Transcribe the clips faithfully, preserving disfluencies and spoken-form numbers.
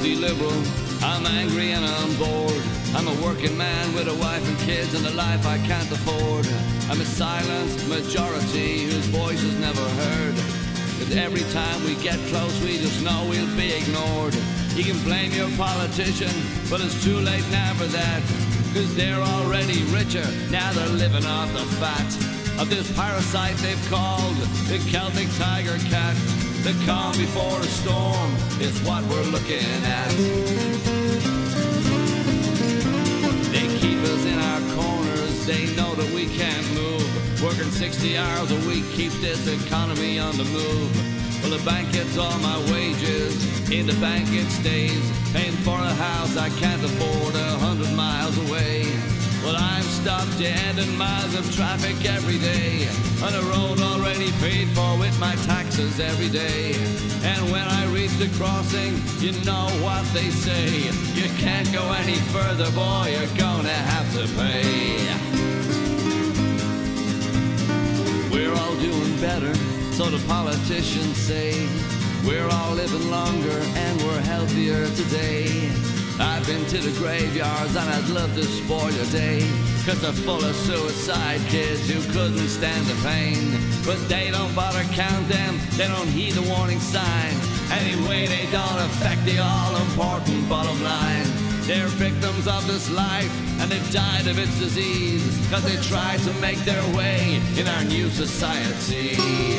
filthy liberal. I'm angry and I'm bored. I'm a working man with a wife and kids and a life I can't afford. I'm a silenced majority whose voice is never heard. Cause every time we get close we just know we'll be ignored. You can blame your politician, but it's too late now for that. Cause they're already richer, now they're living off the fat of this parasite they've called the Celtic tiger cat. The calm before a storm is what we're looking at. They keep us in our corners, they know that we can't move. Working sixty hours a week keeps this economy on the move. Well, the bank gets all my wages, in the bank it stays. Paying for a house I can't afford a hundred miles away. Well, I'm stopped dead in miles of traffic every day, on a road already paid for with my taxes every day. And when I reach the crossing, you know what they say. You can't go any further, boy, you're gonna have to pay. We're all doing better, so the politicians say. We're all living longer and we're healthier today. I've been to the graveyards and I'd love to spoil your day, cause they're full of suicide kids who couldn't stand the pain. But they don't bother count them, they don't heed the warning sign. Anyway, they don't affect the all-important bottom line. They're victims of this life and they've died of its disease, cause they tried to make their way in our new society.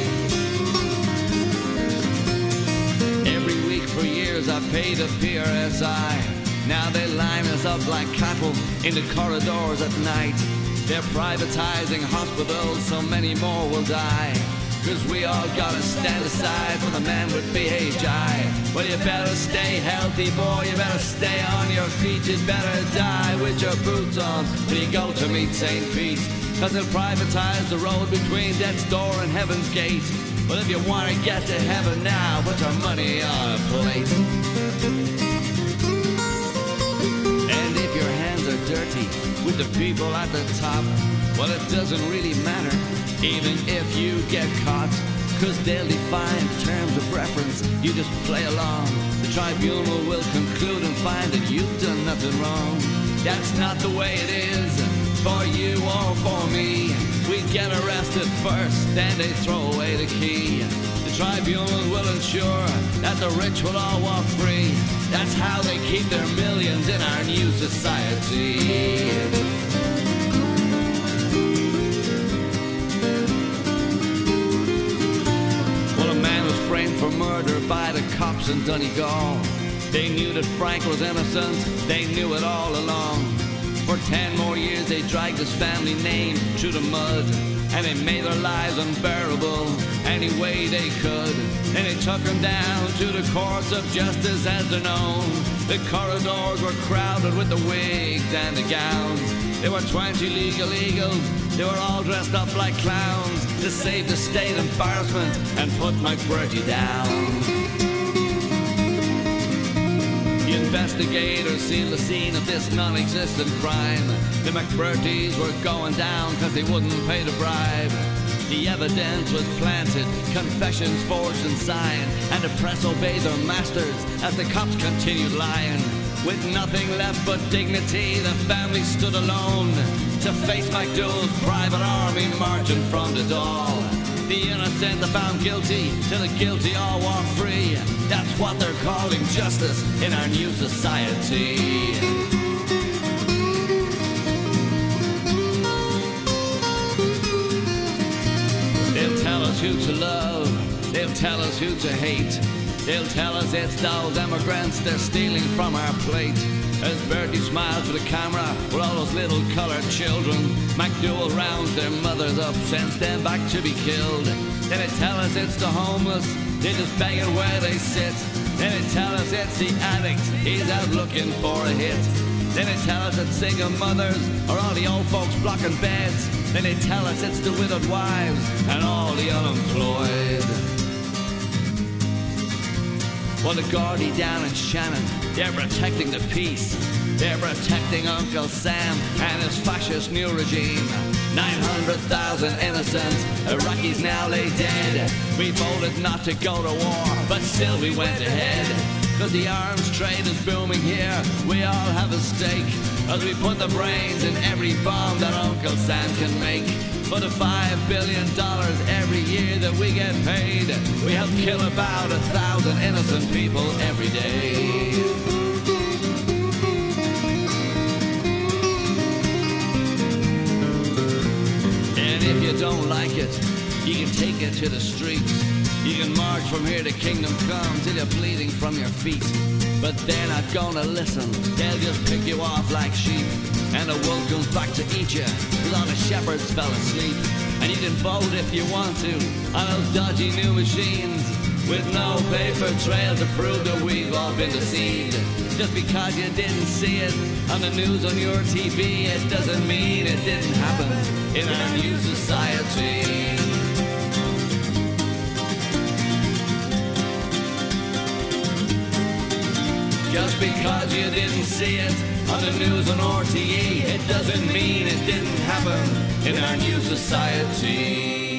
Every week for years I paid a P R S I. Now they line us up like cattle in the corridors at night. They're privatizing hospitals, so many more will die. Cause we all gotta stand aside for the man with B H I. Well, you better stay healthy, boy, you better stay on your feet. You'd better die with your boots on till you go to meet Saint Pete. Cause they'll privatize the road between death's door and heaven's gate. Well, if you wanna get to heaven now, put your money on a plate. And if your hands are dirty with the people at the top, well, it doesn't really matter, even if you get caught. Cause they'll define terms of reference, you just play along. The tribunal will conclude and find that you've done nothing wrong. That's not the way it is for you or for me. We get arrested first, then they throw away the key. The tribunal will ensure that the rich will all walk free. That's how they keep their millions in our new society. Well, a man was framed for murder by the cops in Donegal. They knew that Frank was innocent, they knew it all along. For ten more years they dragged his family name through the mud, and they made their lives unbearable any way they could. And they took him down to the courts of justice as they're known. The corridors were crowded with the wigs and the gowns. There were twenty legal eagles, they were all dressed up like clowns to save the state embarrassment and put McBurgie down. The investigators sealed the scene of this non-existent crime. The McBurgies were going down cause they wouldn't pay the bribe. The evidence was planted, confessions forged and signed, and the press obeyed their masters as the cops continued lying. With nothing left but dignity, the family stood alone to face McDowell's private army marching from the Dáil. The innocent are found guilty, till the guilty all walk free. That's what they're calling justice in our new society. They'll tell us who to love, they'll tell us who to hate. They'll tell us it's those immigrants they're stealing from our plate. As Bertie smiles for the camera with all those little coloured children, McDowell rounds their mothers up, sends them back to be killed. Then they tell us it's the homeless, they're just begging where they sit. Then they tell us it's the addict, he's out looking for a hit. Then they tell us it's single mothers or all the old folks blocking beds. Then they tell us it's the widowed wives and all the unemployed. Well, the Gardaí down in Shannon, they're protecting the peace. They're protecting Uncle Sam and his fascist new regime. nine hundred thousand innocents, Iraqis now lay dead. We voted not to go to war, but still we went ahead. cause the arms trade is booming here. We all have a stake as we put the brains in every bomb that Uncle Sam can make. For the five billion dollars every year that we get paid, we help kill about a thousand innocent people every day. And if you don't like it, you can take it to the streets. You can march from here to kingdom come till you're bleeding from your feet. But they're not gonna listen, they'll just pick you off like sheep. And the wolf comes back to eat you, cause all the shepherds fell asleep. And you can vote if you want to on those dodgy new machines, with no paper trail to prove that we've all been deceived. Just because you didn't see it on the news on your T V, it doesn't mean it didn't happen in our new society. Just because you didn't see it on the news on R T E, it doesn't mean it didn't happen in our new society.